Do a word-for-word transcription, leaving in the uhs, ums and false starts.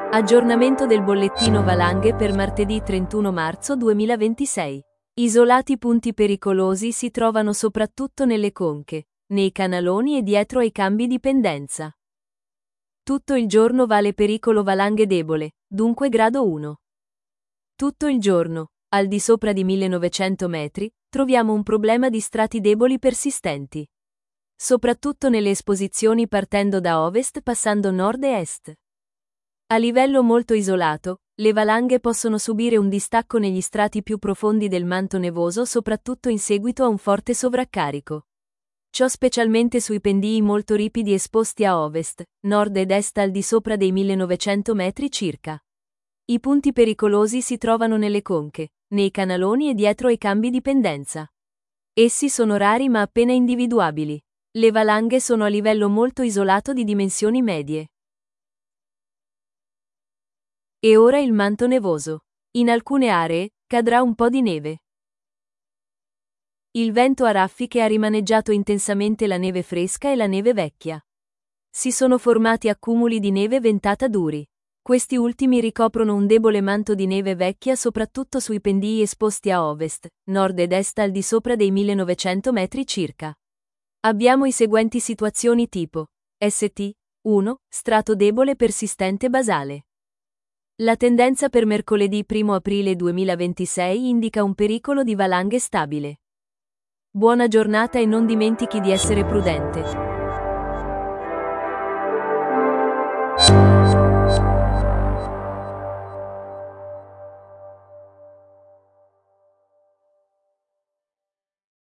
Aggiornamento del bollettino valanghe per martedì trentuno marzo duemilaventisei. Isolati punti pericolosi si trovano soprattutto nelle conche, nei canaloni e dietro ai cambi di pendenza. Tutto il giorno vale pericolo valanghe debole, dunque grado uno. Tutto il giorno, al di sopra di millenovecento metri, troviamo un problema di strati deboli persistenti. Soprattutto nelle esposizioni partendo da ovest passando nord e est. A livello molto isolato, le valanghe possono subire un distacco negli strati più profondi del manto nevoso soprattutto in seguito a un forte sovraccarico. Ciò specialmente sui pendii molto ripidi esposti a ovest, nord ed est al di sopra dei millenovecento metri circa. I punti pericolosi si trovano nelle conche, nei canaloni e dietro ai cambi di pendenza. Essi sono rari ma appena individuabili. Le valanghe sono a livello molto isolato di dimensioni medie. E ora il manto nevoso. In alcune aree, cadrà un po' di neve. Il vento a raffiche ha rimaneggiato intensamente la neve fresca e la neve vecchia. Si sono formati accumuli di neve ventata duri. Questi ultimi ricoprono un debole manto di neve vecchia soprattutto sui pendii esposti a ovest, nord ed est al di sopra dei millenovecento metri circa. Abbiamo i seguenti situazioni tipo S T uno, strato debole persistente basale. La tendenza per mercoledì primo aprile duemilaventisei indica un pericolo di valanghe stabile. Buona giornata e non dimentichi di essere prudente.